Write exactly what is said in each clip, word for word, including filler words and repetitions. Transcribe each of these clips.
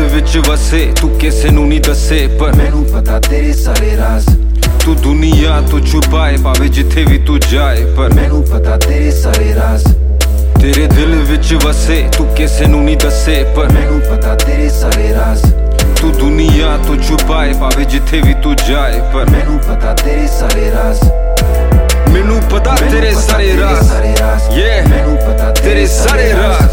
विच वसे तू किसे नू नहीं दसे पर मैनू पता तेरे सारे राज। तू दुनिया तो छुपाए पावे जिथे भी तू जाए पर मैनू पता तेरे सारे राज। तेरे दिल विच वसे तू किसे नू नहीं दसे पर मैनू पता तेरे सारे राज। तू दुनिया तो छुपाए पावे जिथे भी तू जाए पर मैनू पता तेरे सारे राज। मैनू पता तेरे सारे राज। ये मैनू पता तेरे सारे राज।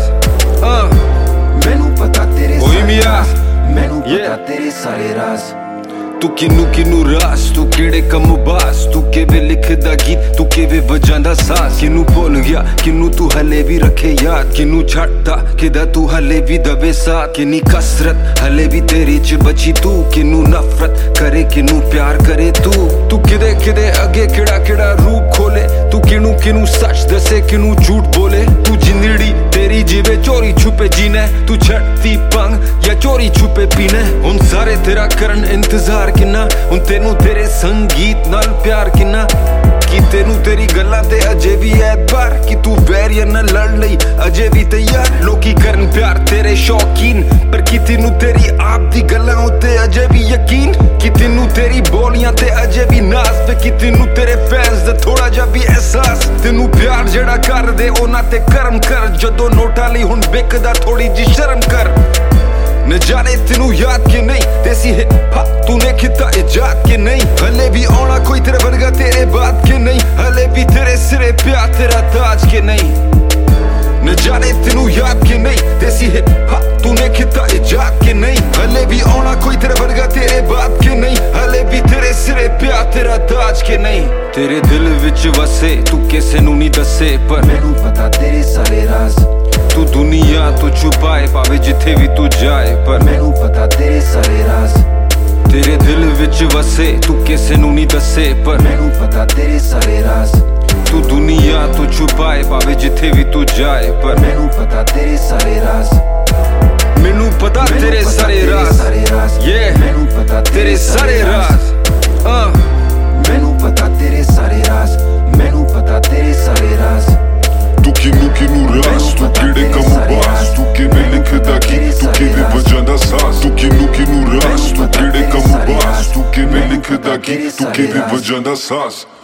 मैनू पता तेरे ओए मियां मैनू पता तेरे सारे राज। तू किनू किनू रास तू केड़े कम बास तू केवे लिखदा गीत तू केवे वजांदा सास किनू भुल गया किनू तू हले भी रखे याद किनू छड्डदा किदा तू हले भी दबे साथ किन्नी कसरत हले भी तेरी च बची तू किनू नफरत करे किनू प्यार करे तू तू किदे किदे अगे केड़ा केड़ा रूप खोले तू किनू किनू सच दसे किनू झूठ बोले तू जिंदड़ी तेरी जिवे चोरी छुपे जीने तू छड्डदी पंग या चोरी छुपे पीने हुण सारे तेरा करन इंतजार किन्ना हुण तेनू तेरे संगीत नाल प्यार किन्ना कि तेनू तेरी गल्लां ते अजे भी ऐतबार कि तू वैरियर नाल लड़ लई अजे भी तैयार लोकी करन प्यार तेरे शौकीन पर कि तेनू तेरी आप दी गल्लां उत्ते अजे भी यकीन कि तेनू तेरी बोलियां ते अजे भी नाज पे कि तेनू तेरे फैंस दा थोड़ा जा भी एहसास तेनू प्यार जेड़ा कर दे ओना ते करम कर जदों नोटां लई हुण बिकदा थोड़ी जी शर्म कर न जाने तेनू याद के नहीं देसी हिप हॉप तूने किता इजाद के नहीं हले भी आना कोई तेरे वर्गा तेरे बात के नहीं हले भी तेरे सिरे प्या तेरा ताज के नहीं न जाने तेनू याद के नहीं देसी हिप हॉप तूने किता इजाद के नहीं हले भी आना कोई तेरे वर्गा तेरे बात के नहीं हले भी तेरे सिरे प्या तेरा ताज के नहीं तेरे दिल विच वसे तू किसे नू नहीं दसे पर मैनू पता तेरे सारे राज। तू दुनिया तो छुपाए पावे जिथे भी तू जाए पर मैनू पता तेरे सारे राज। तेरे दिल विच वसे तू किसे नू नहीं दसे पर मैनू पता तेरे सारे राज। तू दुनिया तो छुपाए पावे जिथे भी तू जाए पर मैनू पता तेरे सारे राज। मैनू पता तेरे सारे राज। ये मैनू पता तेरे सारे राज। मैनू पता तेरे सारे राज। मैनू पता तेरे सारे राज। तू किनू किनू रास तू केड़े कम बास तू केवे लिखदा गीत तू केवे वजांदा सास तू किनू किनू रास तू केड़े कम बास तू केवे लिखदा गीत तू केवे वजांदा सास।